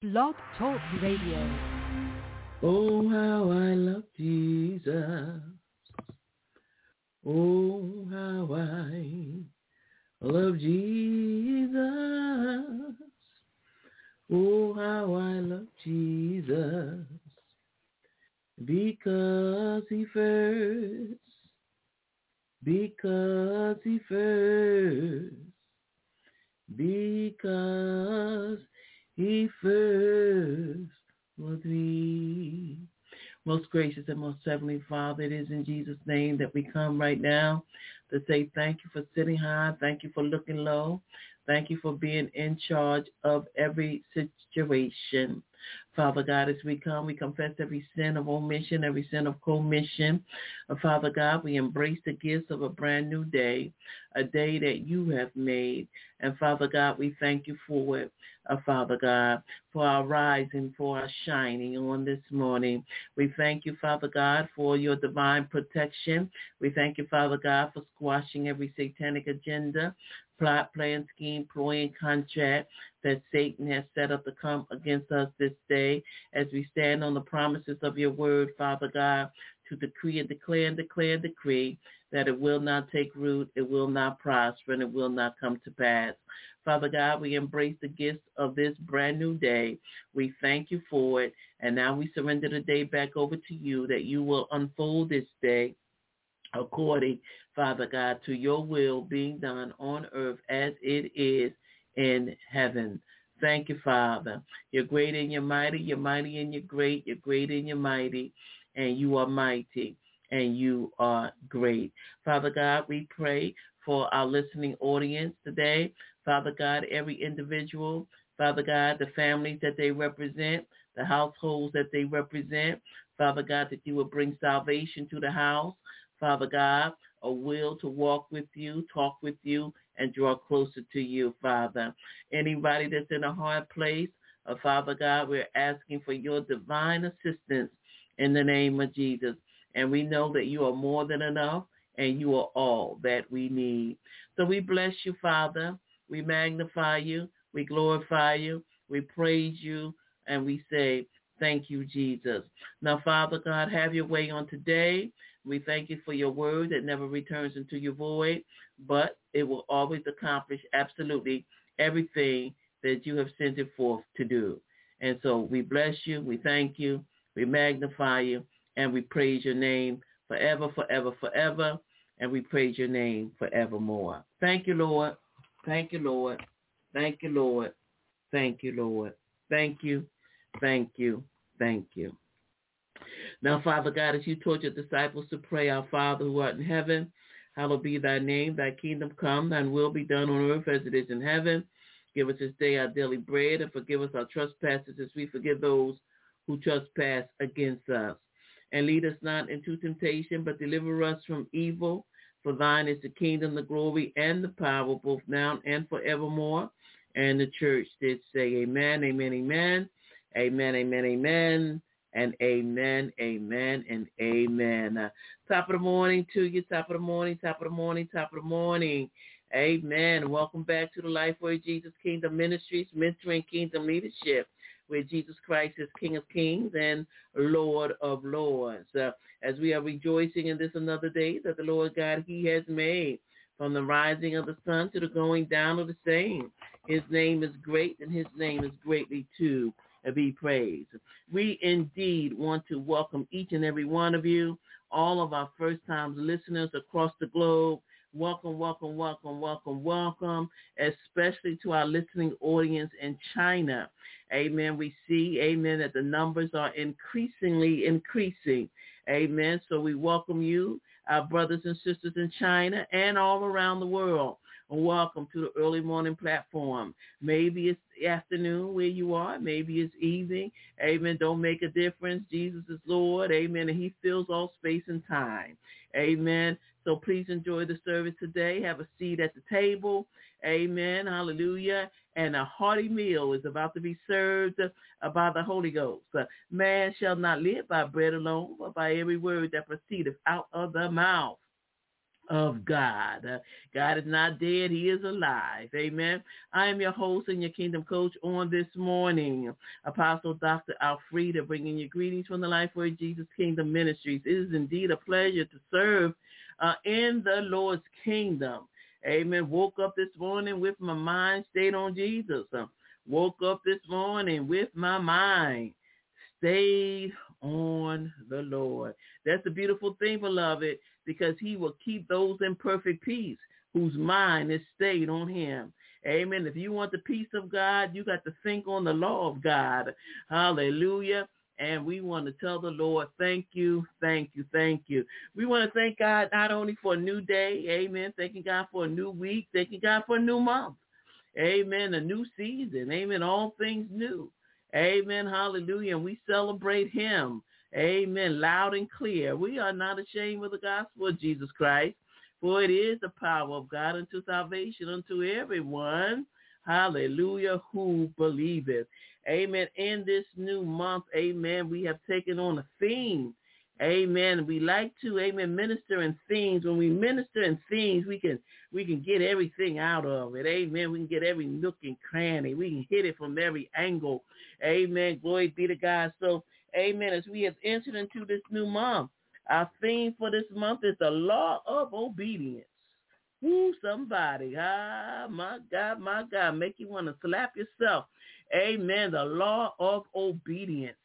Blog Talk Radio. Oh, how I love Jesus. Oh, how I love Jesus. Oh, how I love Jesus. Because he first because he first loved me. Most gracious and most heavenly Father, it is in Jesus' name that we come right now to say thank you for sitting high, thank you for looking low, thank you for being in charge of every situation. Father God, as we come, we confess every sin of omission, every sin of commission. Father God, we embrace the gifts of a brand new day, a day that you have made. And Father God, we thank you for it, Father God, for our rising, for our shining on this morning. We thank you, Father God, for your divine protection. We thank you, Father God, for squashing every satanic agenda, plot, plan, scheme, ploy, and contract that Satan has set up to come against us this day as we stand on the promises of your word, Father God, to decree and declare and decree that it will not take root, it will not prosper, and it will not come to pass. Father God, we embrace the gifts of this brand new day. We thank you for it, and now we surrender the day back over to you that you will unfold this day according, Father God, to your will being done on earth as it is in heaven. Thank you, Father. You're great and you're mighty and you're great. You're great and you're mighty, and you are mighty and you are great. Father God, we pray for our listening audience today. Father God, every individual, Father God, the families that they represent, the households that they represent, Father God, that you will bring salvation to the house. Father God, a will to walk with you, talk with you, and draw closer to you, Father. Anybody that's in a hard place, Father God, we're asking for your divine assistance in the name of Jesus. And we know that you are more than enough, and you are all that we need. So we bless you, Father. We magnify you. We glorify you. We praise you. And we say, thank you, Jesus. Now, Father God, have your way on today. We thank you for your word that never returns into your void, but it will always accomplish absolutely everything that you have sent it forth to do. And so we bless you, we thank you, we magnify you, and we praise your name forever, forever, forever, and we praise your name forevermore. Thank you, Lord. Thank you, Lord. Thank you, Lord. Thank you, Lord. Thank you, thank you, thank you. Now, Father God, as you taught your disciples to pray, our Father who art in heaven, hallowed be thy name, thy kingdom come, thine will be done on earth as it is in heaven. Give us this day our daily bread, and forgive us our trespasses as we forgive those who trespass against us. And lead us not into temptation, but deliver us from evil. For thine is the kingdom, the glory, and the power, both now and forevermore. And the church did say amen, amen, amen, amen, amen, amen. And amen, amen, and amen. Top of the morning to you, top of the morning, top of the morning, top of the morning. Amen. Welcome back to the Lifeway Jesus Kingdom Ministries, mentoring kingdom leadership, where Jesus Christ is King of Kings and Lord of Lords. As we are rejoicing in this another day that the Lord God, he has made, from the rising of the sun to the going down of the same. His name is great, and his name is greatly to be praised. We indeed want to welcome each and every one of you, all of our first-time listeners across the globe. Welcome, welcome, welcome, welcome, welcome, especially to our listening audience in China. Amen. We see, amen, that the numbers are increasingly increasing. Amen. So we welcome you, our brothers and sisters in China and all around the world. Welcome to the early morning platform. Maybe it's afternoon where you are. Maybe it's evening. Amen. Don't make a difference. Jesus is Lord. Amen. And he fills all space and time. Amen. So please enjoy the service today. Have a seat at the table. Amen. Hallelujah. And a hearty meal is about to be served by the Holy Ghost. Man shall not live by bread alone, but by every word that proceedeth out of the mouth of God. God is not dead. He is alive. Amen. I am your host and your kingdom coach on this morning, Apostle Dr. Alfreda, bringing you greetings from the Life Word Jesus Kingdom Ministries. It is indeed a pleasure to serve in the Lord's kingdom. Amen. Woke up this morning with my mind stayed on Jesus. Woke up this morning with my mind stayed on the Lord. That's the beautiful thing, beloved, because he will keep those in perfect peace whose mind is stayed on him. Amen. If you want the peace of God, you got to think on the law of God. Hallelujah. And we want to tell the Lord, thank you, thank you, thank you. We want to thank God not only for a new day, amen, thanking God for a new week, thanking God for a new month, amen, a new season, amen, all things new. Amen, hallelujah, and we celebrate him, amen, loud and clear. We are not ashamed of the gospel of Jesus Christ, for it is the power of God unto salvation unto everyone, hallelujah, who believeth. Amen, in this new month, amen, we have taken on a theme. Amen. We like to, amen, minister in themes. When we minister in themes, we can get everything out of it. Amen. We can get every nook and cranny. We can hit it from every angle. Amen. Glory be to God. So, amen, as we have entered into this new month, our theme for this month is the law of obedience. Woo, somebody. My God. Make you want to slap yourself. Amen. The law of obedience.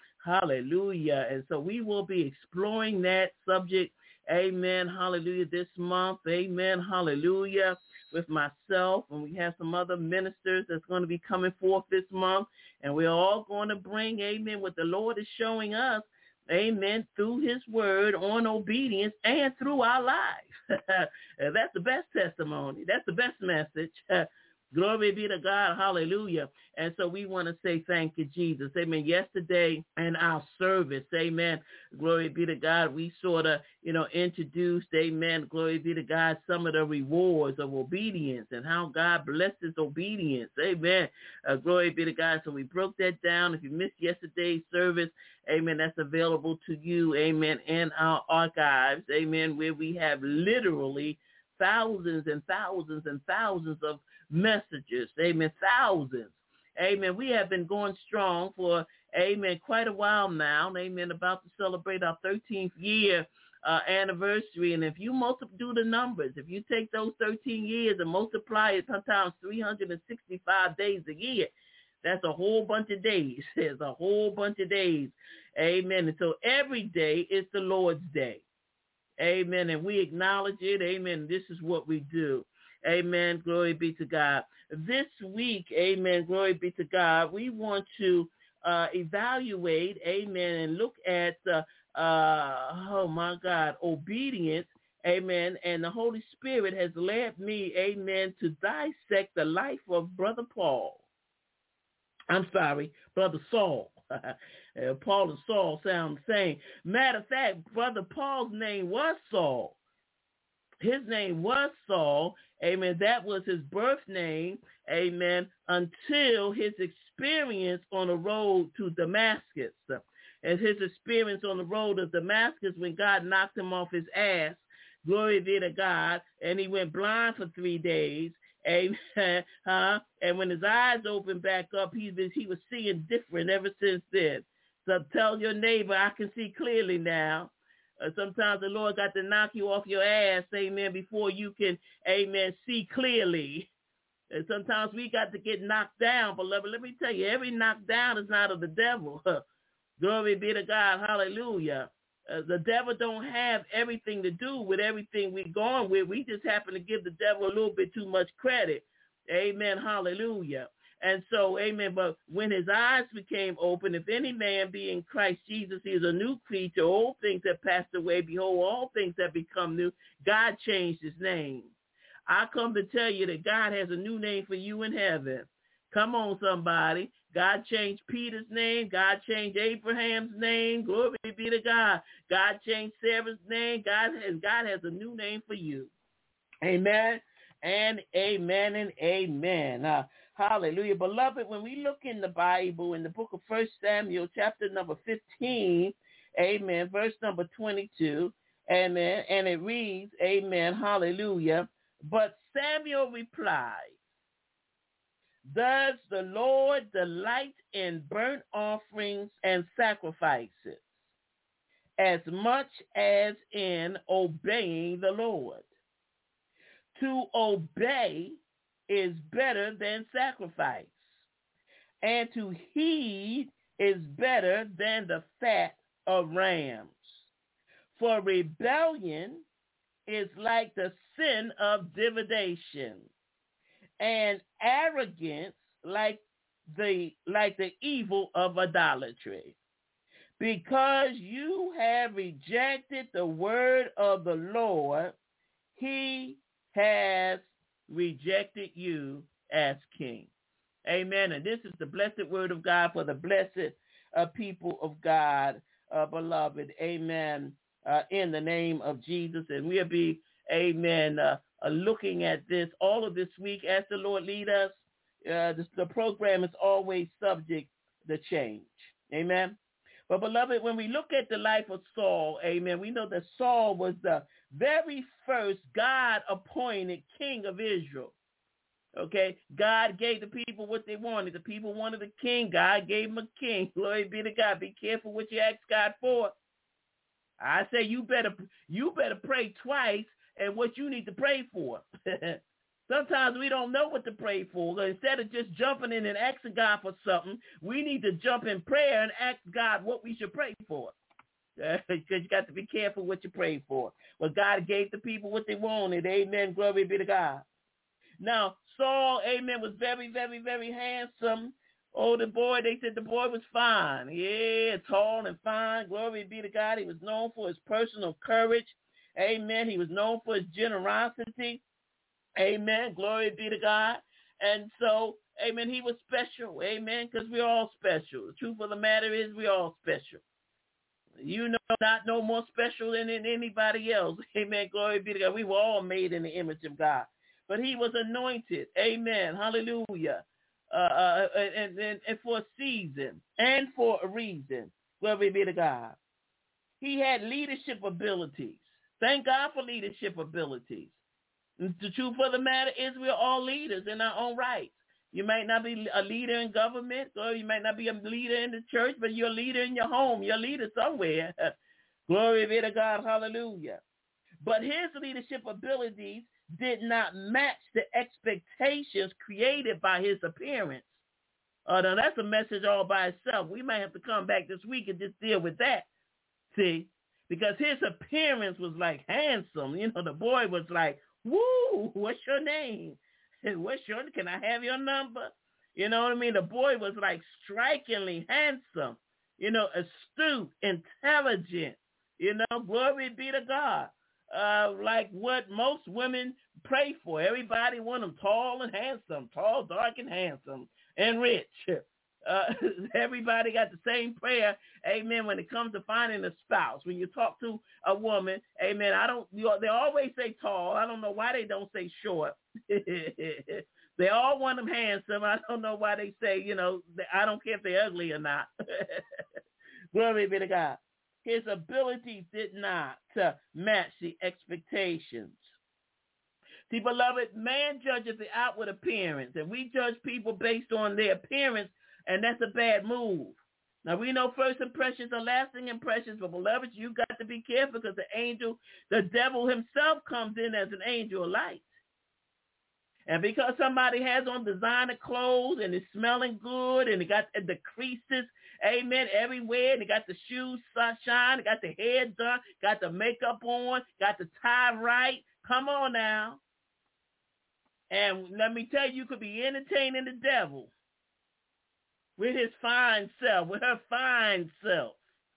Hallelujah. And so we will be exploring that subject, amen, hallelujah, this month, amen, hallelujah, with myself. And we have some other ministers that's going to be coming forth this month. And we're all going to bring, amen, what the Lord is showing us, amen, through his word on obedience and through our lives. That's the best testimony. That's the best message. Glory be to God. Hallelujah. And so we want to say thank you, Jesus. Amen. Yesterday in our service, amen, glory be to God, we sort of, introduced, amen, glory be to God, some of the rewards of obedience and how God blesses obedience. Amen. Glory be to God. So we broke that down. If you missed yesterday's service, amen, that's available to you, amen, in our archives, amen, where we have literally thousands and thousands and thousands of messages, amen, thousands, amen. We have been going strong for, amen, quite a while now, amen, about to celebrate our 13th year anniversary. And if you do the numbers, if you take those 13 years and multiply it sometimes 365 days a year, that's a whole bunch of days. There's a whole bunch of days, amen. And so every day is the Lord's day, amen, and we acknowledge it, amen. This is what we do. Amen. Glory be to God. This week, amen, glory be to God, we want to evaluate, amen, and look at, obedience, amen, and the Holy Spirit has led me, amen, to dissect the life of Brother Saul. Paul and Saul sound the same. Matter of fact, Brother Paul's name was Saul. His name was Saul, amen. That was his birth name, amen, until his experience on the road to Damascus. And his experience on the road to Damascus when God knocked him off his ass, glory be to God, and he went blind for 3 days, amen, and when his eyes opened back up, he was seeing different ever since then. So tell your neighbor, I can see clearly now. Sometimes the Lord got to knock you off your ass, amen, before you can, amen, see clearly. And sometimes we got to get knocked down, beloved. Let me tell you, every knockdown is not of the devil. Glory be to God. Hallelujah. The devil don't have everything to do with everything we're going with. We just happen to give the devil a little bit too much credit. Amen. Hallelujah. And so, amen, but when his eyes became open, if any man be in Christ Jesus, he is a new creature. Old things have passed away. Behold, all things have become new. God changed his name. I come to tell you that God has a new name for you in heaven. Come on, somebody. God changed Peter's name. God changed Abraham's name. Glory be to God. God changed Sarah's name. God has a new name for you. Amen and amen and amen. Hallelujah. Beloved, when we look in the Bible, in the book of 1 Samuel, chapter number 15, amen, verse number 22, Amen. And it reads, amen, hallelujah. But Samuel replied, does the Lord delight in burnt offerings and sacrifices as much as in obeying the Lord? To obey is better than sacrifice, and to heed is better than the fat of rams. For rebellion is like the sin of divination, and arrogance like the evil of idolatry. Because you have rejected the word of the Lord, he has rejected you as king. Amen. And this is the blessed word of God for the blessed people of God, beloved. Amen. In the name of Jesus. And we'll be, amen, looking at this all of this week as the Lord lead us. The program is always subject to change. Amen. But beloved, when we look at the life of Saul, amen, we know that Saul was the very first God-appointed king of Israel. Okay, God gave the people what they wanted. The people wanted a king. God gave them a king. Glory be to God. Be careful what you ask God for. I say you better pray twice and what you need to pray for. Sometimes we don't know what to pray for. Instead of just jumping in and asking God for something, we need to jump in prayer and ask God what we should pray for. Because you got to be careful what you pray for. Well, God gave the people what they wanted. Amen. Glory be to God. Now, Saul, amen, was very, very, very handsome. Oh, the boy, they said the boy was fine. Yeah, tall and fine. Glory be to God. He was known for his personal courage. Amen. He was known for his generosity. Amen. Glory be to God. And so, amen, he was special. Amen, because we're all special. The truth of the matter is we're all special. You know, not no more special than anybody else. Amen. Glory be to God. We were all made in the image of God. But he was anointed. Amen. Hallelujah. And for a season and for a reason. Glory be to God. He had leadership abilities. Thank God for leadership abilities. The truth of the matter is we're all leaders in our own right. You might not be a leader in government, or you might not be a leader in the church, but you're a leader in your home. You're a leader somewhere. Glory be to God. Hallelujah. But his leadership abilities did not match the expectations created by his appearance. Now that's a message all by itself. We might have to come back this week and just deal with that. See, because his appearance was like handsome. You know, the boy was like, woo, what's your name? Can I have your number? You know what I mean? The boy was like strikingly handsome, you know, astute, intelligent, you know, glory be to God. Like what most women pray for. Everybody want them tall and handsome, tall, dark, and handsome, and rich. Everybody got the same prayer, amen, when it comes to finding a spouse. When you talk to a woman, amen, they always say tall. I don't know why they don't say short. They all want them handsome. I don't know why they say, you know, I don't care if they're ugly or not. Glory be to God. His ability did not match the expectations. See, beloved, man judges the outward appearance, and we judge people based on their appearance, and that's a bad move. Now, we know first impressions are lasting impressions, but beloved, you got to be careful because the devil himself comes in as an angel of light. And because somebody has on designer clothes and is smelling good and they got the creases, amen, everywhere, and they got the shoes shine, they got the hair done, got the makeup on, got the tie right, come on now. And let me tell you, you could be entertaining the devil with his fine self, with her fine self.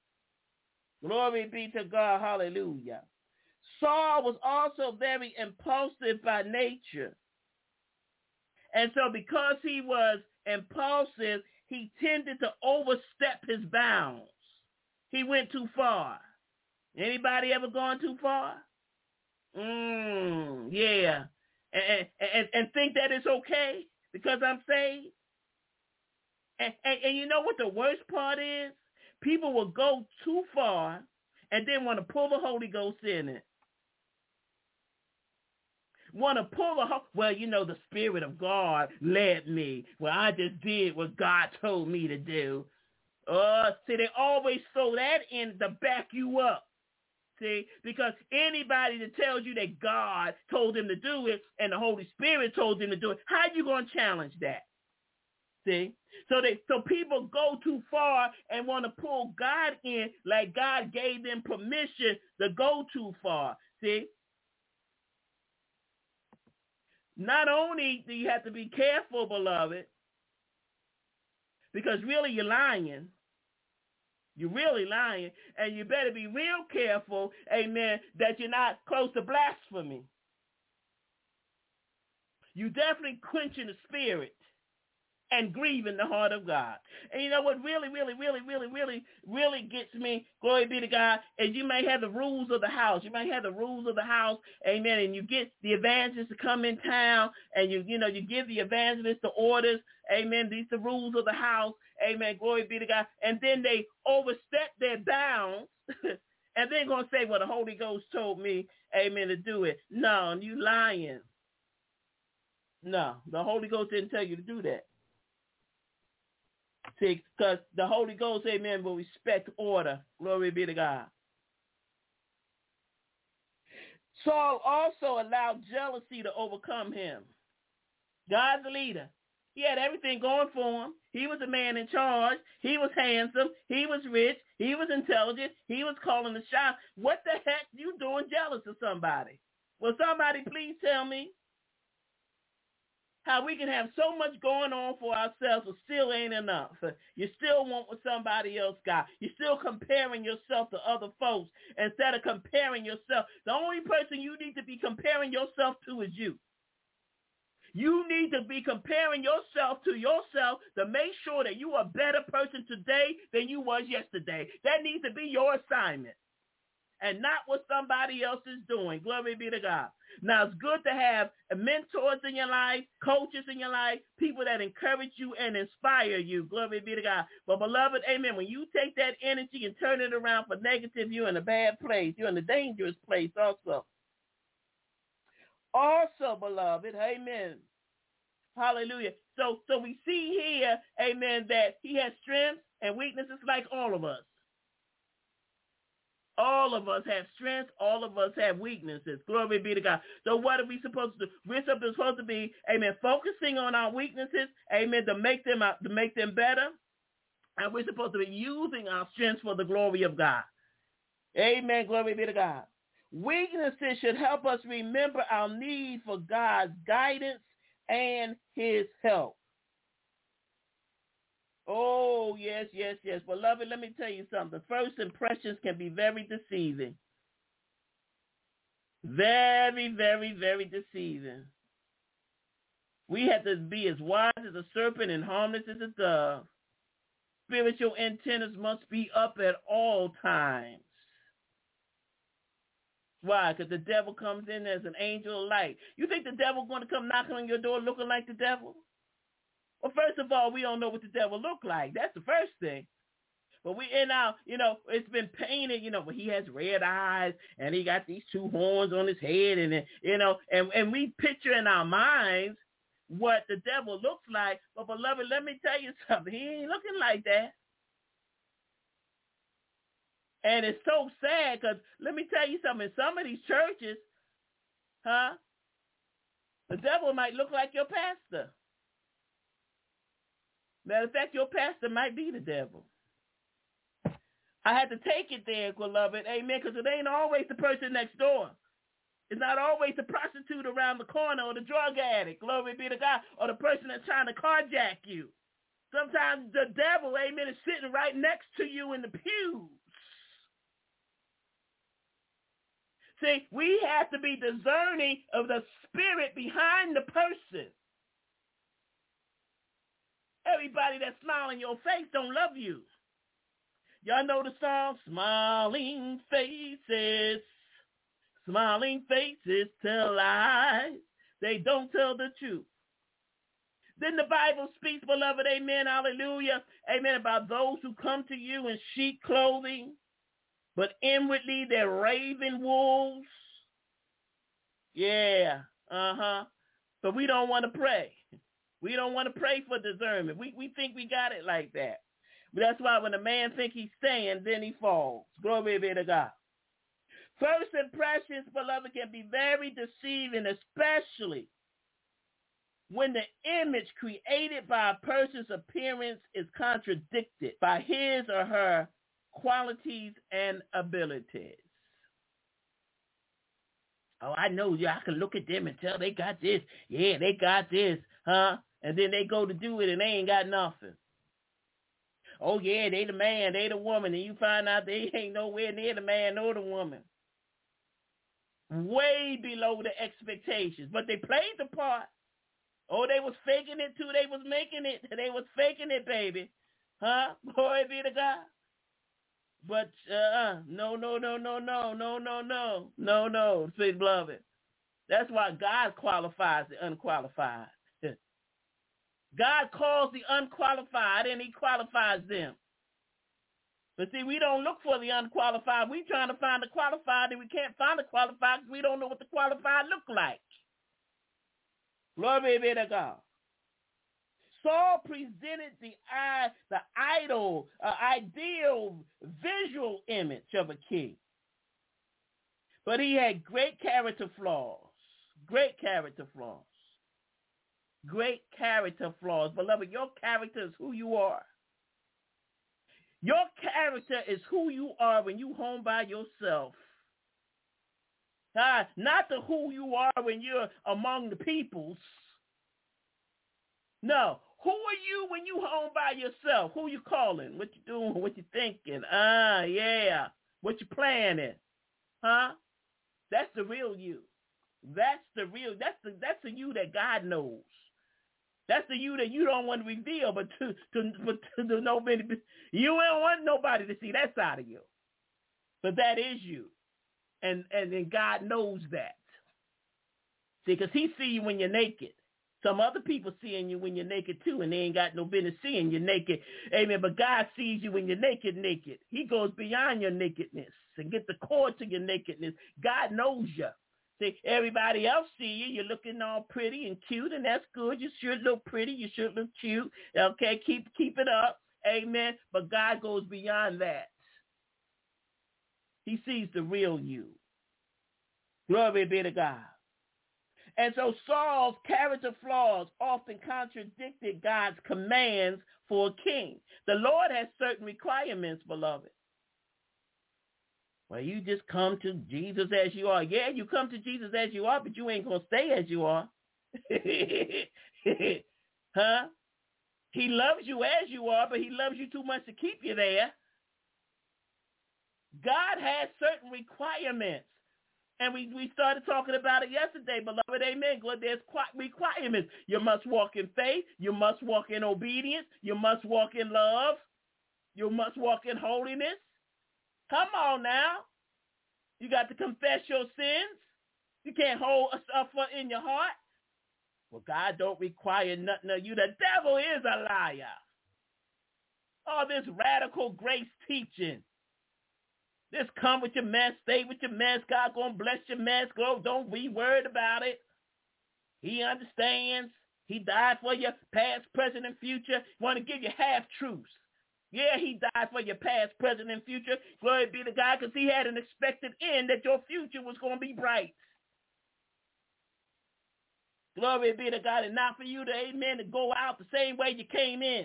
Glory be to God, hallelujah. Saul was also very impulsive by nature. And so because he was impulsive, he tended to overstep his bounds. He went too far. Anybody ever gone too far? Yeah. And think that it's okay because I'm saved. And you know what the worst part is? People will go too far and then want to pull the Holy Ghost in it. Want to pull well, the Spirit of God led me. Well, I just did what God told me to do. See, they always throw that in to back you up. See, because anybody that tells you that God told them to do it and the Holy Spirit told them to do it, how are you going to challenge that? See? So people go too far and want to pull God in like God gave them permission to go too far. See? Not only do you have to be careful, beloved, because really you're lying. You're really lying, and you better be real careful, amen, that you're not close to blasphemy. You definitely quenching the spirit and grieving the heart of God. And you know what really gets me, glory be to God, is you may have the rules of the house. You may have the rules of the house, amen, and you get the evangelists to come in town, and you give the evangelists the orders, amen, these are the rules of the house, amen, glory be to God, and then they overstep their bounds, and they're going to say, well, the Holy Ghost told me, amen, to do it. No, you lying. No, the Holy Ghost didn't tell you to do that. See, because the Holy Ghost, amen, will respect order. Glory be to God. Saul also allowed jealousy to overcome him. God's a leader. He had everything going for him. He was a man in charge. He was handsome. He was rich. He was intelligent. He was calling the shots. What the heck you doing jealous of somebody? Will somebody please tell me how we can have so much going on for ourselves but still ain't enough? You still want what somebody else got. You're still comparing yourself to other folks instead of comparing yourself. The only person you need to be comparing yourself to is you. You need to be comparing yourself to yourself to make sure that you are a better person today than you was yesterday. That needs to be your assignment and not what somebody else is doing. Glory be to God. Now, it's good to have mentors in your life, coaches in your life, people that encourage you and inspire you. Glory be to God. But, beloved, amen, when you take that energy and turn it around for negative, you're in a bad place. You're in a dangerous place also. Also, beloved, amen. Hallelujah. So we see here, amen, that he has strengths and weaknesses like all of us. All of us have strengths. All of us have weaknesses. Glory be to God. So what are we supposed to do? We're supposed to be, amen, focusing on our weaknesses, amen, to make them better. And we're supposed to be using our strengths for the glory of God. Amen. Glory be to God. Weaknesses should help us remember our need for God's guidance and his help. Oh, yes. Beloved, let me tell you something. First impressions can be very deceiving. Very, very, very deceiving. We have to be as wise as a serpent and harmless as a dove. Spiritual antennas must be up at all times. Why? Because the devil comes in as an angel of light. You think the devil's going to come knocking on your door looking like the devil? Well, first of all, we don't know what the devil look like. That's the first thing. But it's been painted, but he has red eyes and he got these two horns on his head and we picture in our minds what the devil looks like. But, beloved, let me tell you something. He ain't looking like that. And it's so sad because let me tell you something. In some of these churches, the devil might look like your pastor. Matter of fact, your pastor might be the devil. I had to take it there, beloved, amen, because it ain't always the person next door. It's not always the prostitute around the corner or the drug addict, glory be to God, or the person that's trying to carjack you. Sometimes the devil, amen, is sitting right next to you in the pews. See, we have to be discerning of the spirit behind the person. Everybody that smiles in your face don't love you. Y'all know the song, Smiling Faces. Smiling faces tell lies. They don't tell the truth. Then the Bible speaks, beloved, amen, hallelujah, amen, about those who come to you in sheep clothing, but inwardly they're raving wolves. Yeah, But we don't want to pray. We don't want to pray for discernment. We think we got it like that. But that's why when a man think he's staying, then he falls. Glory be to God. First impressions, beloved, can be very deceiving, especially when the image created by a person's appearance is contradicted by his or her qualities and abilities. Oh, I know you. I can look at them and tell they got this. Yeah, they got this, huh? And then they go to do it and they ain't got nothing. Oh, yeah, they the man, they the woman, and you find out they ain't nowhere near the man nor the woman. Way below the expectations, but they played the part. Oh, they was faking it too. They was making it. They was faking it, baby. Huh? Glory be to God. But no. Say, beloved. That's why God qualifies the unqualified. God calls the unqualified and he qualifies them. But see, we don't look for the unqualified. We trying to find the qualified and we can't find the qualified because we don't know what the qualified look like. Glory be to God. Saul presented the ideal visual image of a king. But he had great character flaws. Great character flaws. Great character flaws. Beloved, your character is who you are. Your character is who you are when you home by yourself. Not the who you are when you're among the peoples. No. Who are you when you home by yourself? Who you calling? What you doing? What you thinking? Yeah. What you planning? Huh? That's the real you. That's the you that God knows. That's the you that you don't want to reveal, but to nobody. You don't want nobody to see that side of you. But that is you. And God knows that. See, because he see you when you're naked. Some other people seeing you when you're naked too, and they ain't got no business seeing you naked. Amen. But God sees you when you're naked. He goes beyond your nakedness and get the core to your nakedness. God knows you. See, everybody else see you. You're looking all pretty and cute, and that's good. You should look pretty. You should look cute. Okay, keep it up. Amen. But God goes beyond that. He sees the real you. Glory be to God. And so Saul's character flaws often contradicted God's commands for a king. The Lord has certain requirements, beloved. Well, you just come to Jesus as you are. Yeah, you come to Jesus as you are, but you ain't going to stay as you are. Huh? He loves you as you are, but he loves you too much to keep you there. God has certain requirements. And we started talking about it yesterday, beloved. Amen. There's requirements. You must walk in faith. You must walk in obedience. You must walk in love. You must walk in holiness. Come on now. You got to confess your sins. You can't hold stuff in your heart. Well, God don't require nothing of you. The devil is a liar. All this radical grace teaching. Just come with your mess, stay with your mess. God gonna bless your mess. Don't be worried about it. He understands. He died for your past, present, and future. Want to give you half truths. Yeah, he died for your past, present, and future. Glory be to God, because he had an expected end that your future was going to be bright. Glory be to God, and not for you to, amen, to go out the same way you came in.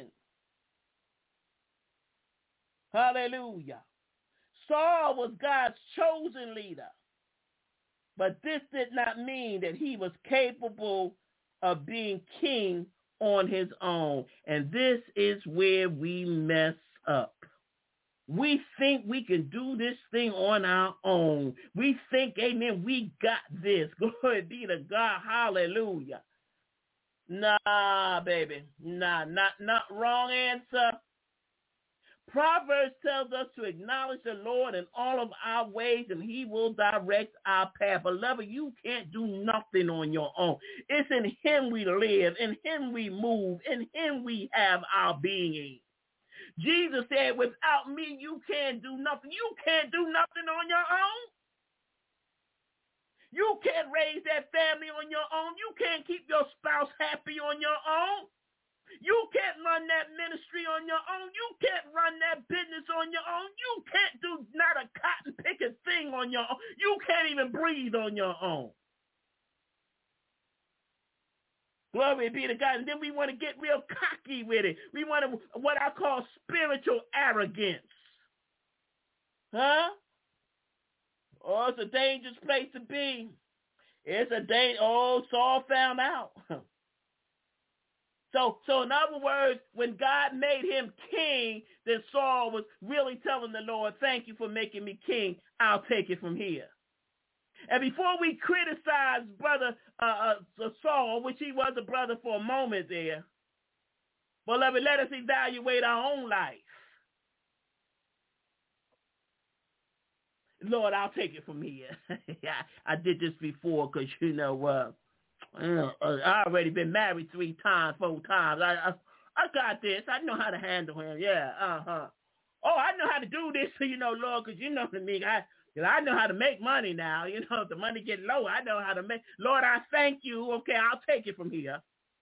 Hallelujah. Saul was God's chosen leader, but this did not mean that he was capable of being king on his own. And this is where we mess up. We think we can do this thing on our own. We think, amen, we got this. Glory be to God. Hallelujah. Nah, baby. Nah, not wrong answer. Proverbs tells us to acknowledge the Lord in all of our ways, and he will direct our path. Beloved, you can't do nothing on your own. It's in him we live, in him we move, in him we have our being. Jesus said, without me, you can't do nothing. You can't do nothing on your own. You can't raise that family on your own. You can't keep your spouse happy on your own. You can't run that ministry on your own. You can't run that business on your own. You can't do not a cotton picking thing on your own. You can't even breathe on your own. Glory be to God. And then we want to get real cocky with it. We want to, what I call spiritual arrogance. Huh? Oh, it's a dangerous place to be. It's a Saul found out. So in other words, when God made him king, then Saul was really telling the Lord, thank you for making me king. I'll take it from here. And before we criticize brother Saul, which he was a brother for a moment there, beloved, let us evaluate our own life. Lord, I'll take it from here. I did this before because, I already been married 3 times, 4 times. I got this. I know how to handle him. Yeah, Oh, I know how to do this, Lord, because you know what I mean. I know how to make money now. If the money get low, I know how to make. Lord, I thank you. Okay, I'll take it from here.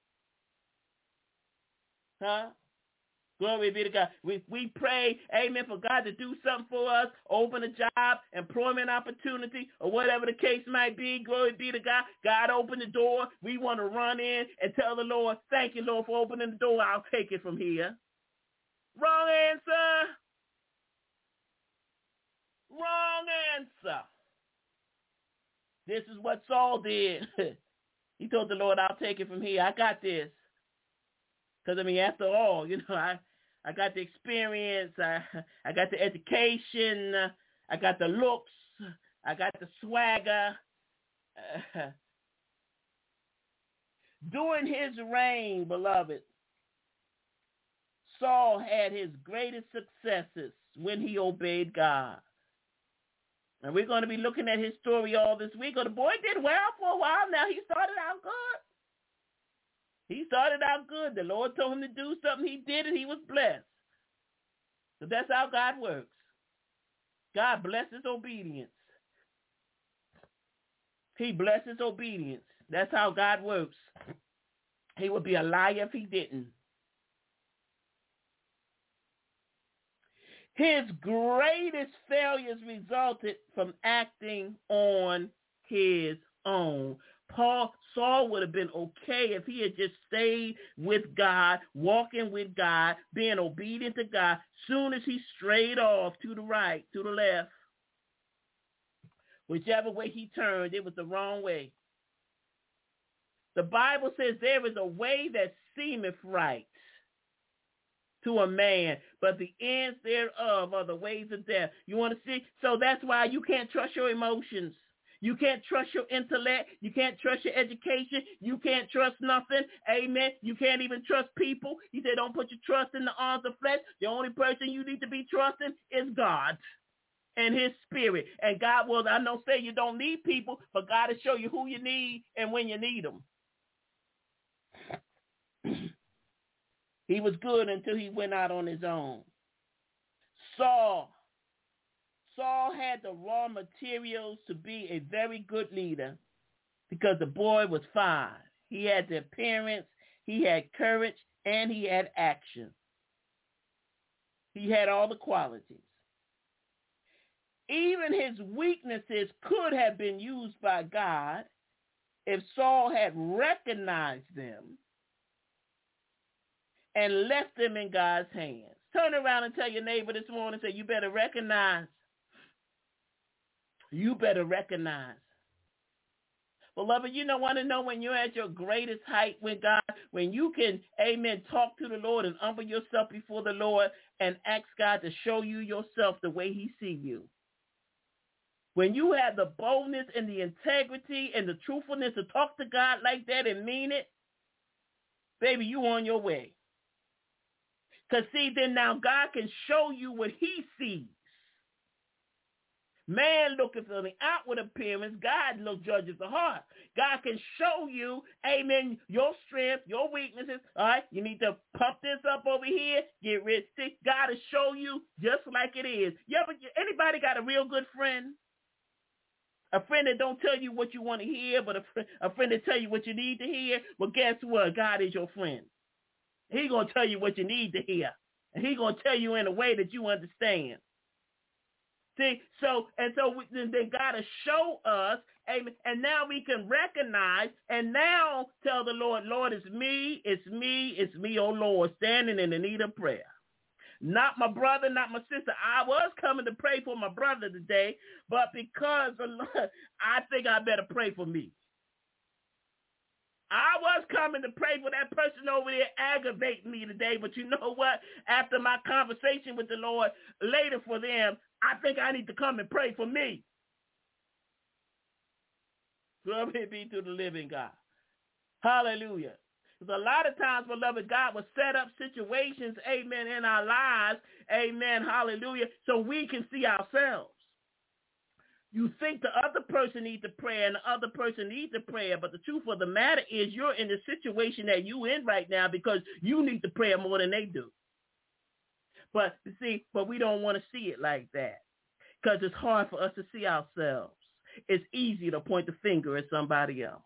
Huh? Glory be to God. We pray, amen, for God to do something for us, open a job, employment opportunity, or whatever the case might be. Glory be to God. God opened the door. We want to run in and tell the Lord, thank you, Lord, for opening the door. I'll take it from here. Wrong answer. Wrong answer. This is what Saul did. He told the Lord, I'll take it from here. I got this. Because, after all, I got the experience. I got the education. I got the looks. I got the swagger. During his reign, beloved, Saul had his greatest successes when he obeyed God. And we're going to be looking at his story all this week. The boy did well for a while now. He started out good. He started out good. The Lord told him to do something. He did it. He was blessed. So that's how God works. God blesses obedience. He blesses obedience. That's how God works. He would be a liar if he didn't. His greatest failures resulted from acting on his own. Saul would have been okay if he had just stayed with God, walking with God, being obedient to God. Soon as he strayed off to the right, to the left, whichever way he turned, it was the wrong way. The Bible says there is a way that seemeth right to a man, but the ends thereof are the ways of death. You want to see? So that's why you can't trust your emotions. You can't trust your intellect. You can't trust your education. You can't trust nothing. Amen. You can't even trust people. He said, don't put your trust in the arms of flesh. The only person you need to be trusting is God and his spirit. And God will, I know, say you don't need people, but God will show you who you need and when you need them. He was good until he went out on his own. Saul had the raw materials to be a very good leader because the boy was fine. He had the appearance, he had courage, and he had action. He had all the qualities. Even his weaknesses could have been used by God if Saul had recognized them and left them in God's hands. Turn around and tell your neighbor this morning, say, you better recognize. You better recognize. Beloved, you don't want to know when you're at your greatest height with God, when you can, amen, talk to the Lord and humble yourself before the Lord and ask God to show you yourself the way he sees you. When you have the boldness and the integrity and the truthfulness to talk to God like that and mean it, baby, you on your way. Because see, then now God can show you what he sees. Man looking for the outward appearance. God judges the heart. God can show you, amen, your strength, your weaknesses. All right, you need to pump this up over here. Get rid. See, God will show you just like it is. Anybody got a real good friend? A friend that don't tell you what you want to hear, but a friend that tell you what you need to hear? Well, guess what? God is your friend. He going to tell you what you need to hear. And he going to tell you in a way that you understand. See, then God will show us, amen, and now we can recognize and now tell the Lord, Lord, it's me, oh Lord, standing in the need of prayer. Not my brother, not my sister. I was coming to pray for my brother today, but because of Lord, I think I better pray for me. I was coming to pray for that person over there aggravating me today, but you know what? After my conversation with the Lord later for them, I think I need to come and pray for me. Glory be to the living God. Hallelujah. Because a lot of times, beloved, God will set up situations, amen, in our lives, amen, hallelujah, so we can see ourselves. You think the other person needs a prayer and the other person needs a prayer, but the truth of the matter is you're in the situation that you're in right now because you need the prayer more than they do. But we don't want to see it like that because it's hard for us to see ourselves. It's easy to point the finger at somebody else.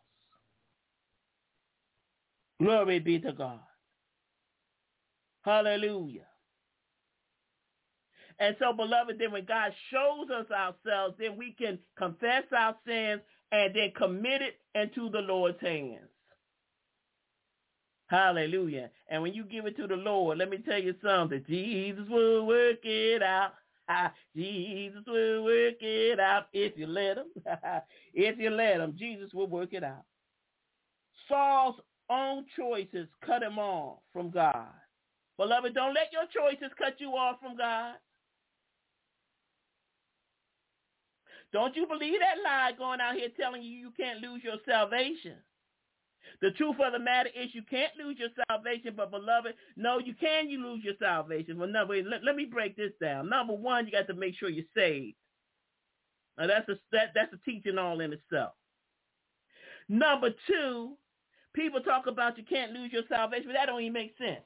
Glory be to God. Hallelujah. And so, beloved, then when God shows us ourselves, then we can confess our sins and then commit it into the Lord's hands. Hallelujah. And when you give it to the Lord, let me tell you something. Jesus will work it out. Jesus will work it out if you let him. If you let him, Jesus will work it out. Saul's own choices cut him off from God. Beloved, don't let your choices cut you off from God. Don't you believe that lie going out here telling you can't lose your salvation. The truth of the matter is you can't lose your salvation, but beloved, no, you lose your salvation. Well, no, wait, let me break this down. Number one, you got to make sure you're saved. Now, that's a teaching all in itself. Number two, people talk about you can't lose your salvation, but that don't even make sense.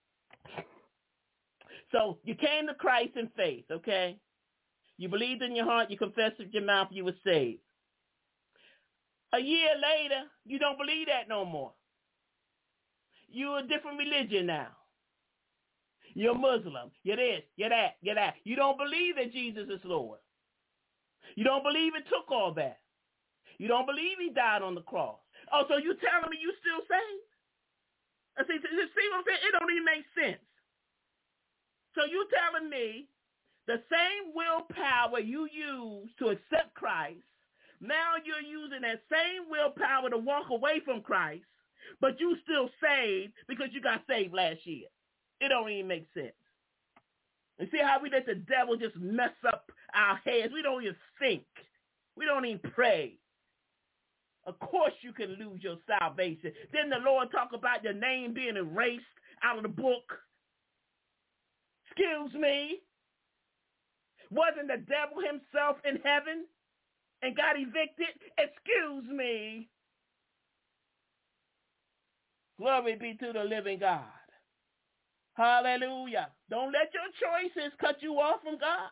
So you came to Christ in faith, okay? You believed in your heart, you confessed with your mouth, you were saved. A year later, you don't believe that no more. You're a different religion now. You're Muslim. You're this, you're that, you're that. You don't believe that Jesus is Lord. You don't believe it took all that. You don't believe he died on the cross. Oh, so you telling me you still saved? See what I'm saying? It don't even make sense. So you telling me the same willpower you use to accept Christ, now you're using that same willpower to walk away from Christ, but you still saved because you got saved last year. It don't even make sense. And see how we let the devil just mess up our heads? We don't even think. We don't even pray. Of course you can lose your salvation. Then the Lord talk about your name being erased out of the book. Excuse me. Wasn't the devil himself in heaven and got evicted? Excuse me. Glory be to the living God. Hallelujah. Don't let your choices cut you off from God.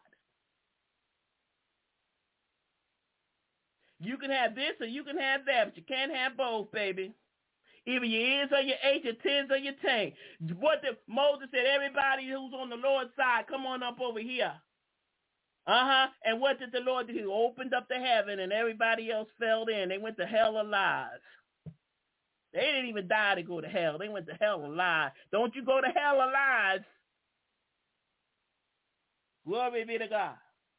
You can have this or you can have that, but you can't have both, baby. Either your is or your H, your tens or your ten. What did Moses said, everybody who's on the Lord's side, come on up over here. And what did the Lord do? He opened up the heaven and everybody else fell in. They went to hell alive. They didn't even die to go to hell. They went to hell alive. Don't you go to hell alive. Glory be to God.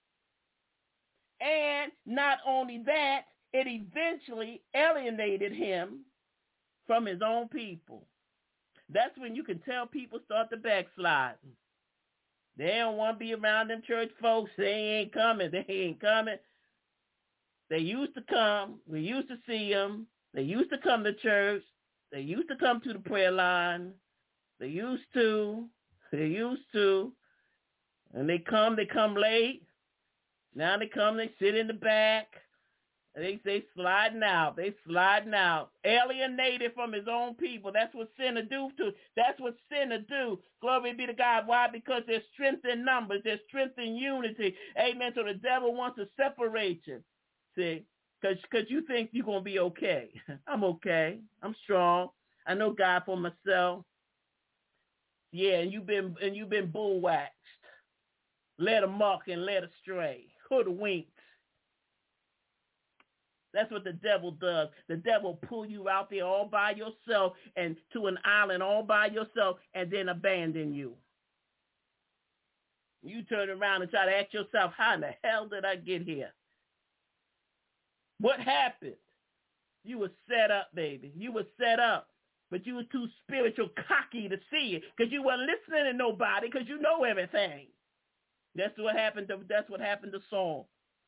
And not only that, it eventually alienated him from his own people. That's when you can tell people start to backslide. They don't want to be around them church folks. They ain't coming. They ain't coming. They used to come. We used to see them. They used to come to church. They used to come to the prayer line. They used to. And they come late. Now they come, they sit in the back, and they sliding out. They sliding out. Alienated from his own people. That's what sinner do to. That's what sinner do. Glory be to God. Why? Because there's strength in numbers. There's strength in unity. Amen. So the devil wants to separate you. See? Because you think you're going to be okay. I'm okay. I'm strong. I know God for myself. Yeah, and you've been bull-waxed, led amok and led astray, hoodwinked. That's what the devil does. The devil pull you out there all by yourself and to an island all by yourself and then abandon you. You turn around and try to ask yourself, how in the hell did I get here? What happened? You were set up, baby. You were set up. But you were too spiritual cocky to see it because you weren't listening to nobody because you know everything. That's what happened to Saul.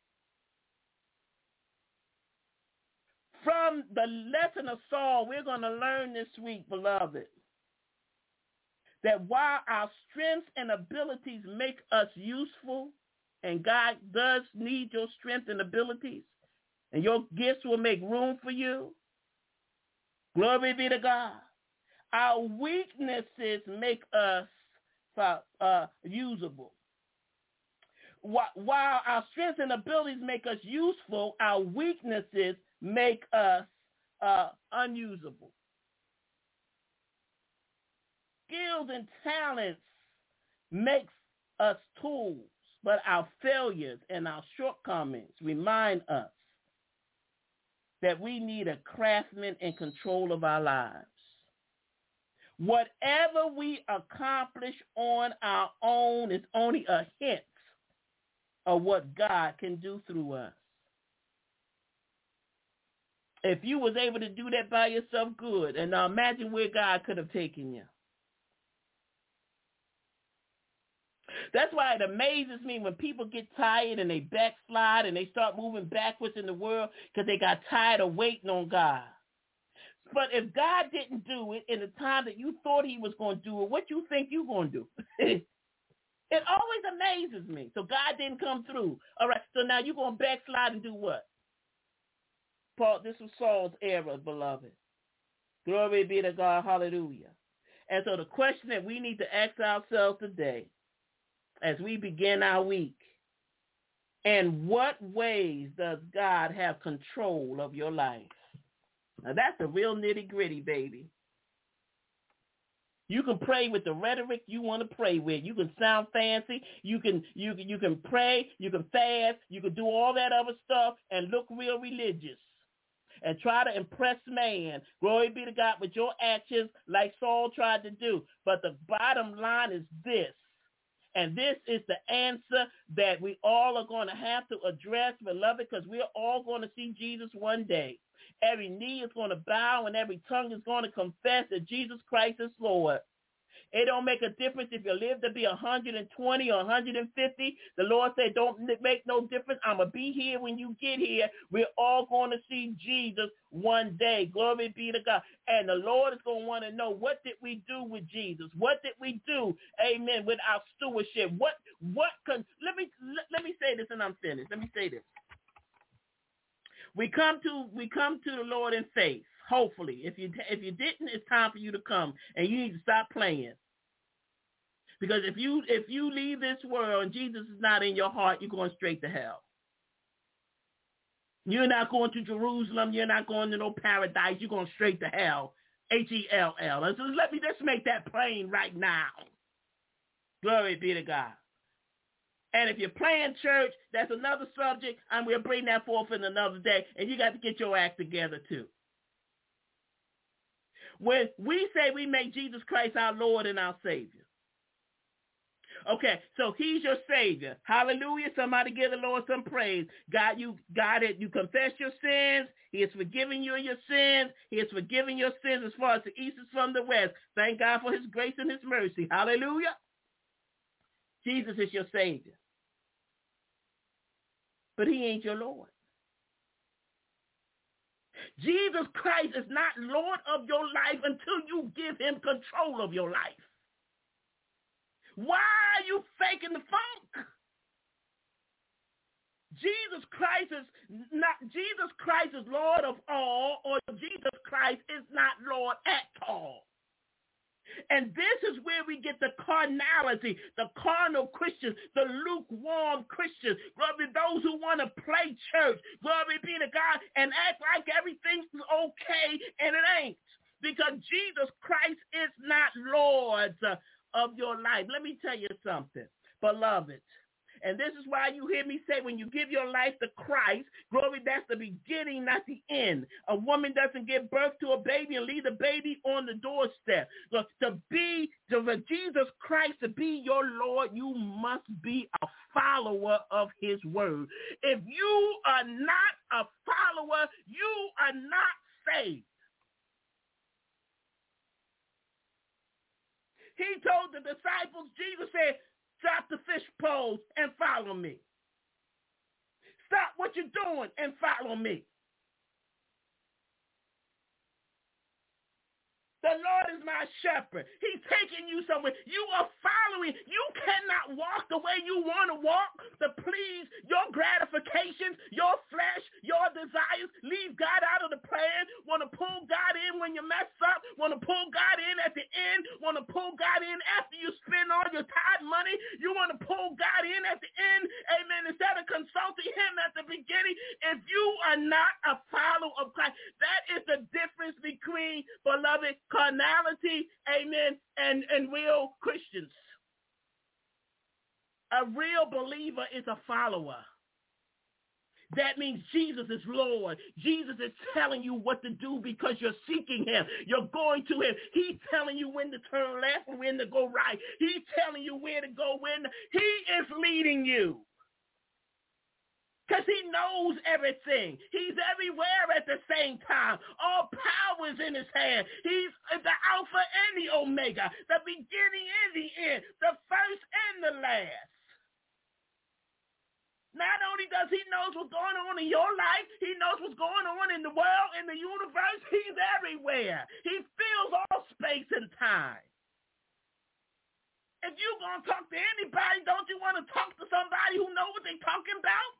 From the lesson of Saul, we're going to learn this week, beloved, that while our strengths and abilities make us useful, and God does need your strength and abilities, and your gifts will make room for you, glory be to God, our weaknesses make us usable. While our strengths and abilities make us useful, our weaknesses make us unusable. Skills and talents makes us tools, but our failures and our shortcomings remind us that we need a craftsman in control of our lives. Whatever we accomplish on our own is only a hint of what God can do through us. If you was able to do that by yourself, good. And now imagine where God could have taken you. That's why it amazes me when people get tired and they backslide and they start moving backwards in the world because they got tired of waiting on God. But if God didn't do it in the time that you thought he was going to do it, what you think you're going to do? It always amazes me. So God didn't come through. All right, so now you're going to backslide and do what? Paul, this was Saul's error, beloved. Glory be to God. Hallelujah. And so the question that we need to ask ourselves today as we begin our week, in what ways does God have control of your life? Now that's the real nitty-gritty, baby. You can pray with the rhetoric you want to pray with. You can sound fancy. You can pray. You can fast. You can do all that other stuff and look real religious and try to impress man. Glory be to God with your actions like Saul tried to do. But the bottom line is this. And this is the answer that we all are going to have to address, beloved, because we're all going to see Jesus one day. Every knee is going to bow and every tongue is going to confess that Jesus Christ is Lord. It don't make a difference if you live to be 120 or 150. The Lord said, don't make no difference. I'm going to be here when you get here. We're all going to see Jesus one day. Glory be to God. And the Lord is going to want to know, what did we do with Jesus? What did we do, amen, with our stewardship? Let me say this and I'm finished. Let me say this. We come to the Lord in faith. Hopefully, if you didn't, it's time for you to come, and you need to stop playing. Because if you leave this world and Jesus is not in your heart, you're going straight to hell. You're not going to Jerusalem. You're not going to no paradise. You're going straight to hell. Hell. And so let me just make that plain right now. Glory be to God. And if you're playing church, that's another subject, and we'll bring that forth in another day, and you got to get your act together too. When we say we make Jesus Christ our Lord and our Savior. Okay, so he's your Savior. Hallelujah. Somebody give the Lord some praise. God, you got it. You confess your sins. He is forgiving you your sins. He is forgiving your sins as far as the east is from the west. Thank God for his grace and his mercy. Hallelujah. Jesus is your Savior. But he ain't your Lord. Jesus Christ is not Lord of your life until you give him control of your life. Why are you faking the funk? Jesus Christ is Lord of all, or Jesus Christ is not Lord at all. And this is where we get the carnality, the carnal Christians, the lukewarm Christians, glory, those who want to play church, glory be to God, and act like everything's okay, and it ain't. Because Jesus Christ is not Lord of your life. Let me tell you something, beloved. And this is why you hear me say when you give your life to Christ, glory, that's the beginning, not the end. A woman doesn't give birth to a baby and leave the baby on the doorstep. So for Jesus Christ to be your Lord, you must be a follower of his word. If you are not a follower, you are not saved. He told the disciples, Jesus said, stop the fish poles and follow me. Stop what you're doing and follow me. The Lord is my shepherd. He's taking you somewhere. You are following. You cannot walk the way you want to walk to please your gratifications, your flesh, your desires. Leave God out of the plan. Want to pull God in when you mess up. Want to pull God in at the end. Want to pull God in after you spend all your tithe money. You want to pull God in at the end. Amen. Instead of consulting him at the beginning. If you are not a follower of Christ, that is the difference between, beloved, carnality, amen, and real Christians. A real believer is a follower. That means Jesus is Lord. Jesus is telling you what to do because you're seeking him. You're going to him. He's telling you when to turn left and when to go right. He's telling you where to go, he is leading you. Because he knows everything. He's everywhere at the same time. All power is in his hand. He's the Alpha and the Omega, the beginning and the end, the first and the last. Not only does he know what's going on in your life, he knows what's going on in the world, in the universe. He's everywhere. He fills all space and time. If you're going to talk to anybody, don't you want to talk to somebody who knows what they're talking about?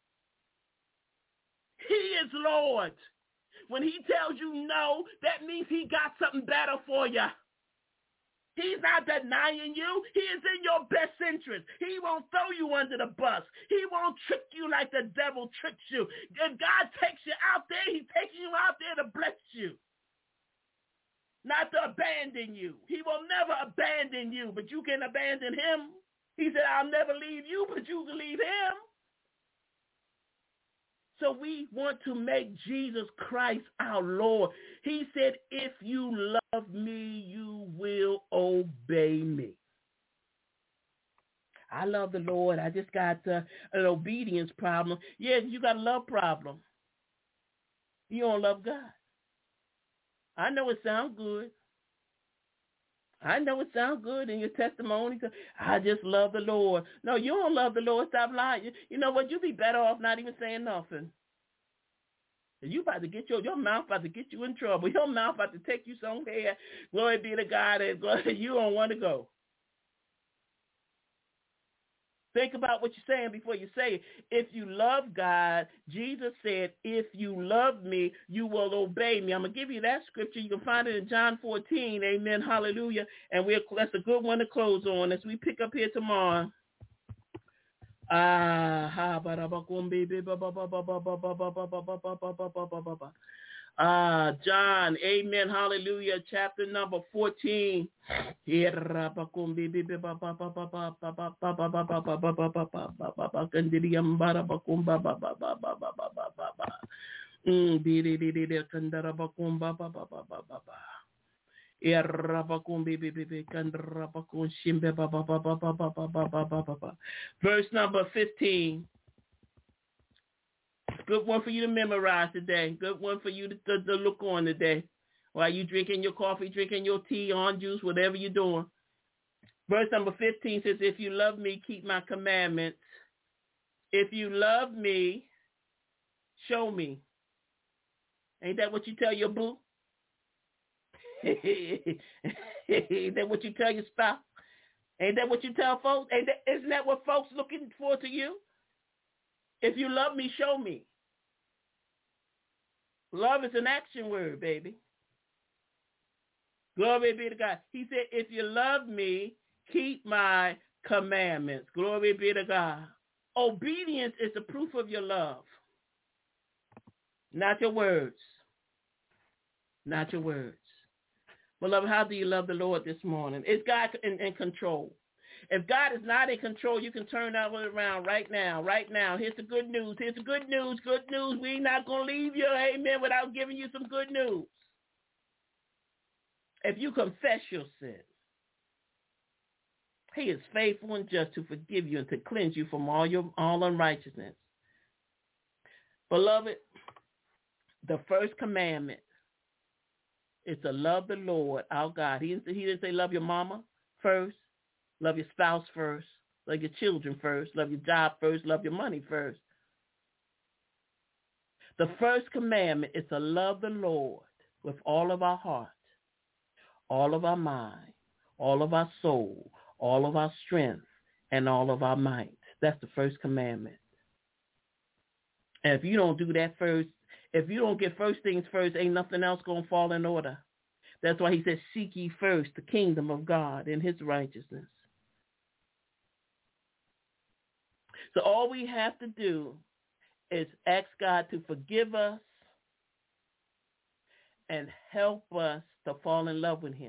He is Lord. When he tells you no, that means he got something better for you. He's not denying you. He is in your best interest. He won't throw you under the bus. He won't trick you like the devil tricks you. If God takes you out there, he's taking you out there to bless you, not to abandon you. He will never abandon you, but you can abandon him. He said, I'll never leave you, but you can leave him. So we want to make Jesus Christ our Lord. He said, if you love me, you will obey me. I love the Lord. I just got an obedience problem. Yeah, you got a love problem. You don't love God. I know it sounds good. I know it sounds good in your testimony. I just love the Lord. No, you don't love the Lord. Stop lying. You know what? You'd be better off not even saying nothing. You about to get your mouth about to get you in trouble. Your mouth about to take you somewhere. Glory be to God. And you don't want to go. Think about what you're saying before you say it. If you love God, Jesus said, if you love me, you will obey me. I'm going to give you that scripture. You can find it in John 14. Amen. Hallelujah. And that's a good one to close on as we pick up here tomorrow. John, amen, hallelujah, chapter number 14. Verse number 15. Good one for you to memorize today. Good one for you to look on today. While you drinking your coffee, drinking your tea, orange juice, whatever you're doing. Verse number 15 says, if you love me, keep my commandments. If you love me, show me. Ain't that what you tell your boo? Ain't that what you tell your spouse? Ain't that what you tell folks? Isn't that what folks looking for to you? If you love me, show me. Love is an action word, baby. Glory be to God. He said, if you love me, keep my commandments. Glory be to God. Obedience is the proof of your love. Not your words. Not your words. Beloved, how do you love the Lord this morning? Is God in control? If God is not in control, you can turn that one around right now, right now. Here's the good news. Here's the good news. Good news. We're not going to leave you, amen, without giving you some good news. If you confess your sin, he is faithful and just to forgive you and to cleanse you from all unrighteousness. Beloved, the first commandment is to love the Lord, our God. He didn't say love your mama first, love your spouse first, love your children first, love your job first, love your money first. The first commandment is to love the Lord with all of our heart, all of our mind, all of our soul, all of our strength, and all of our might. That's the first commandment. And if you don't do that first, if you don't get first things first, ain't nothing else going to fall in order. That's why he says, seek ye first the kingdom of God and his righteousness. So all we have to do is ask God to forgive us and help us to fall in love with him.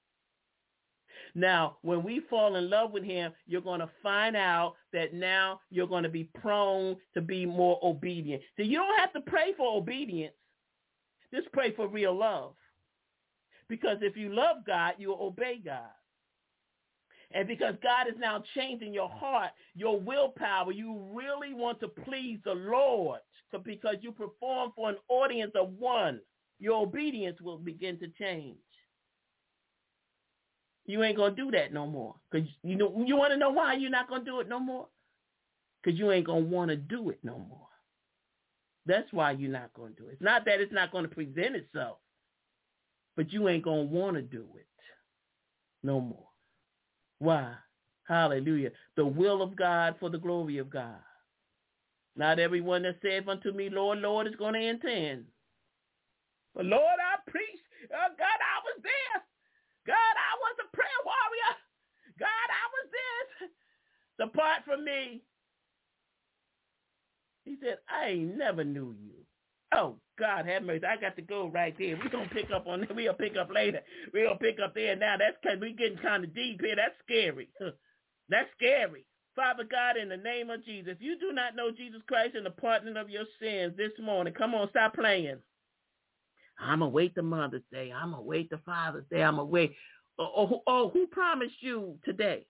Now, when we fall in love with him, you're going to find out that now you're going to be prone to be more obedient. So you don't have to pray for obedience. Just pray for real love. Because if you love God, you'll obey God. And because God is now changing your heart, your willpower, you really want to please the Lord. So because you perform for an audience of one, your obedience will begin to change. You ain't going to do that no more. Because you want to know why you're not going to do it no more? Because you ain't going to want to do it no more. That's why you're not going to do it. It's not that it's not going to present itself, but you ain't going to want to do it no more. Why? Hallelujah. The will of God for the glory of God. Not everyone that saith unto me, Lord, Lord, is going to enter. But Lord, I preached. God, I was there. God, I was a prayer warrior. God, I was this. Depart from me. He said, I ain't never knew you. Oh, God, have mercy. I got to go right there. We're going to pick up on that. We'll pick up later. We're going to pick up there now. That's because we're getting kind of deep here. That's scary. That's scary. Father God, in the name of Jesus, if you do not know Jesus Christ and the pardon of your sins this morning, come on, stop playing. I'm going to wait the Mother's Day. I'm going to wait the Father's Day. I'm going to wait. Who promised you today?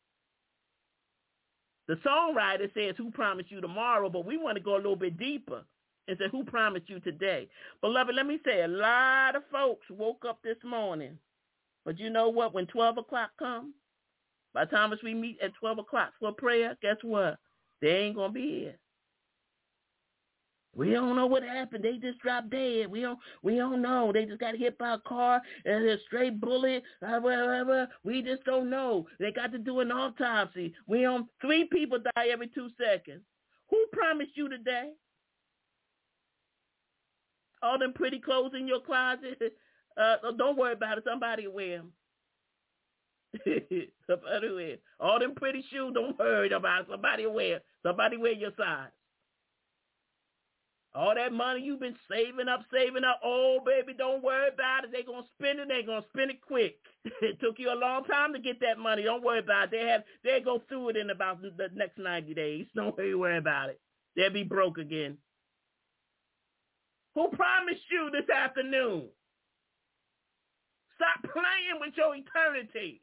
The songwriter says, who promised you tomorrow? But we want to go a little bit deeper and say, who promised you today? Beloved, let me say, a lot of folks woke up this morning. But you know what? When 12 o'clock comes, by the time we meet at 12 o'clock for prayer, guess what? They ain't going to be here. We don't know what happened. They just dropped dead. We don't know. They just got hit by a car and a straight bullet. Whatever. We just don't know. They got to do an autopsy. 3 people die every 2 seconds. Who promised you today? All them pretty clothes in your closet? Don't worry about it. Somebody wear them. Somebody wear them. All them pretty shoes, don't worry about it. Somebody wear your size. All that money you've been saving up. Oh, baby, don't worry about it. They're going to spend it. They're going to spend it quick. It took you a long time to get that money. Don't worry about it. They'll go through it in about the next 90 days. Don't worry about it. They'll be broke again. Who promised you this afternoon? Stop playing with your eternity.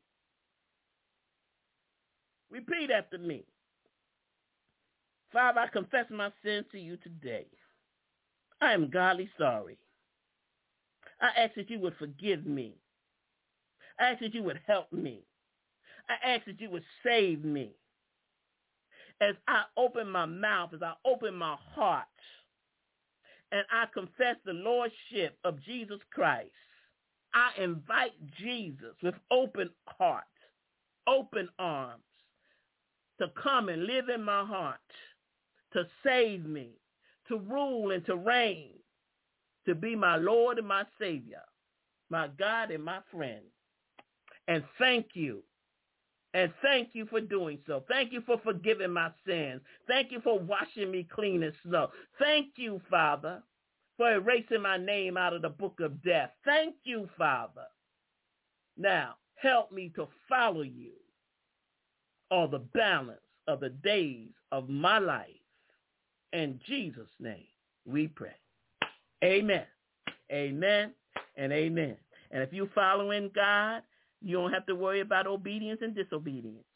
Repeat after me. Father, I confess my sins to you today. I am godly sorry. I ask that you would forgive me. I ask that you would help me. I ask that you would save me. As I open my mouth, as I open my heart, and I confess the lordship of Jesus Christ, I invite Jesus with open heart, open arms, to come and live in my heart, to save me, to rule and to reign, to be my Lord and my Savior, my God and my friend. And thank you. And thank you for doing so. Thank you for forgiving my sins. Thank you for washing me clean as snow. Thank you, Father, for erasing my name out of the book of death. Thank you, Father. Now, help me to follow you all the balance of the days of my life. In Jesus' name we pray. Amen. Amen and amen. And if you're following God, you don't have to worry about obedience and disobedience,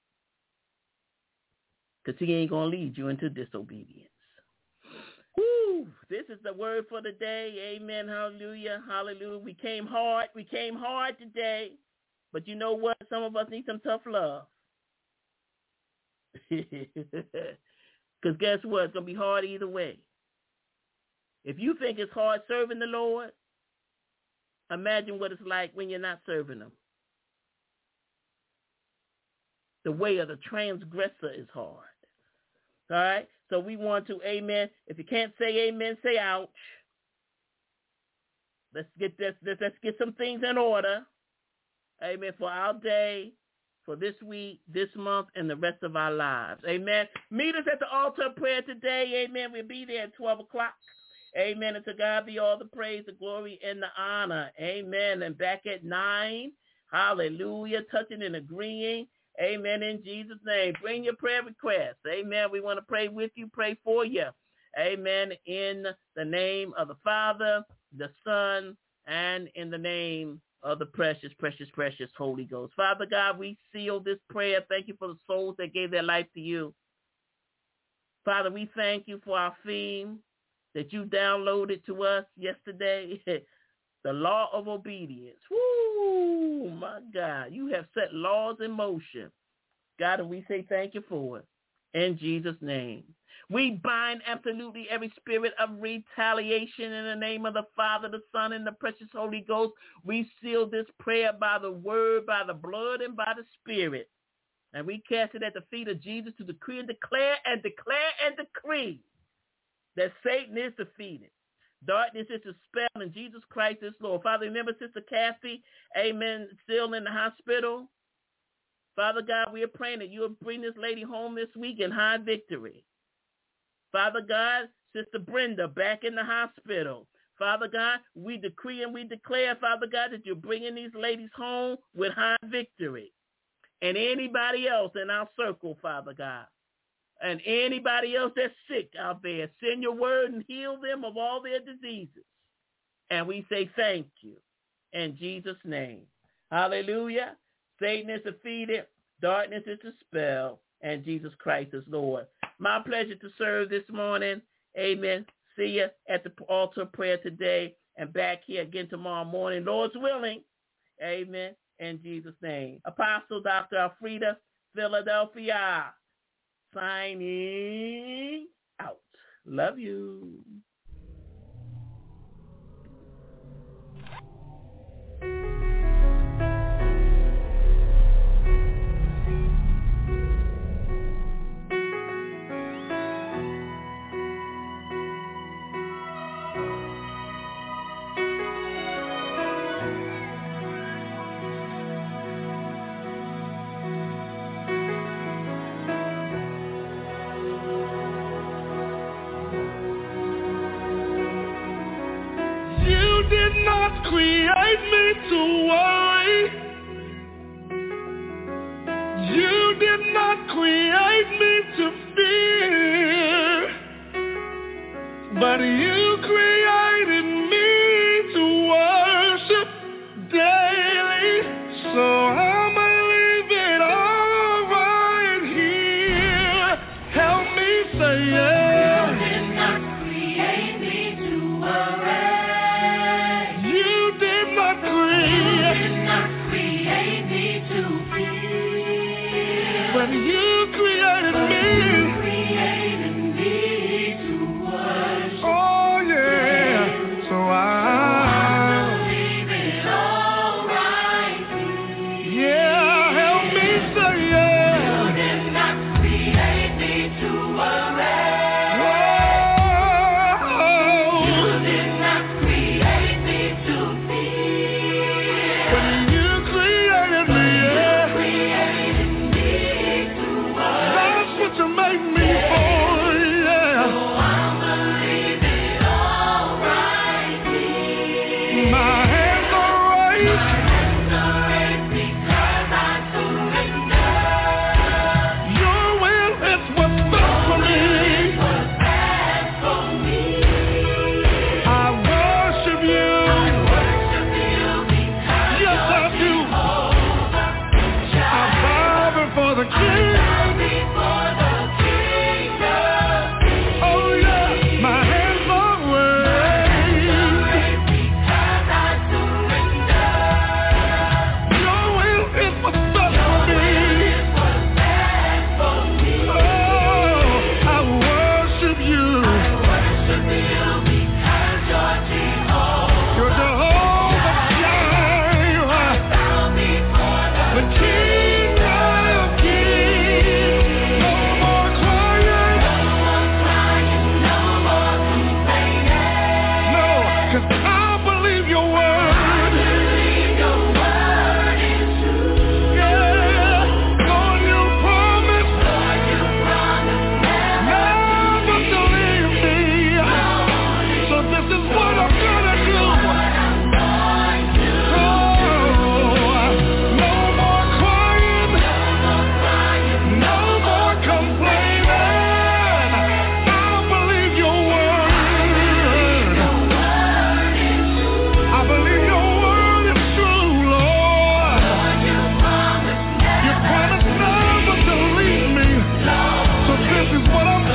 because he ain't going to lead you into disobedience. Woo! This is the word for the day. Amen. Hallelujah. Hallelujah. We came hard. We came hard today. But you know what? Some of us need some tough love. Because guess what? It's going to be hard either way. If you think it's hard serving the Lord, imagine what it's like when you're not serving him. The way of the transgressor is hard. All right? So we want to, amen. If you can't say amen, say ouch. Let's get some things in order. Amen. For our day, for this week, this month, and the rest of our lives. Amen. Meet us at the altar of prayer today. Amen. We'll be there at 12 o'clock. Amen. And to God be all the praise, the glory, and the honor. Amen. And back at 9. Hallelujah. Touching and agreeing. Amen. In Jesus' name. Bring your prayer requests. Amen. We want to pray with you, pray for you. Amen. In the name of the Father, the Son, and in the name of the precious, precious, precious Holy Ghost. Father God, we seal this prayer. Thank you for the souls that gave their life to you. Father, we thank you for our theme that you downloaded to us yesterday. The law of obedience. Woo, my God. You have set laws in motion. God, and we say thank you for it. In Jesus' name. We bind absolutely every spirit of retaliation in the name of the Father, the Son, and the precious Holy Ghost. We seal this prayer by the word, by the blood, and by the Spirit. And we cast it at the feet of Jesus to decree and declare and decree that Satan is defeated. Darkness is dispelled, and Jesus Christ is Lord. Father, remember Sister Kathy, amen, still in the hospital. Father God, we are praying that you will bring this lady home this week in high victory. Father God, Sister Brenda back in the hospital. Father God, we decree and we declare, Father God, that you're bringing these ladies home with high victory. And anybody else in our circle, Father God, and anybody else that's sick out there, send your word and heal them of all their diseases. And we say thank you in Jesus' name. Hallelujah. Satan is defeated. Darkness is dispelled. And Jesus Christ is Lord. My pleasure to serve this morning. Amen. See you at the altar of prayer today and back here again tomorrow morning, Lord's willing. Amen. In Jesus' name. Apostle Dr. Alfreda, Philadelphia. Signing out. Love you. Create me to worry. You did not create me to fear, but you created me to worship daily. So I'ma leave it all right here. Help me say yeah. You did not create me to worry. When you created me to worship. Oh yeah. So I'll leave it all right. Yeah, help me say yeah. You did not create me to worry. is what I'm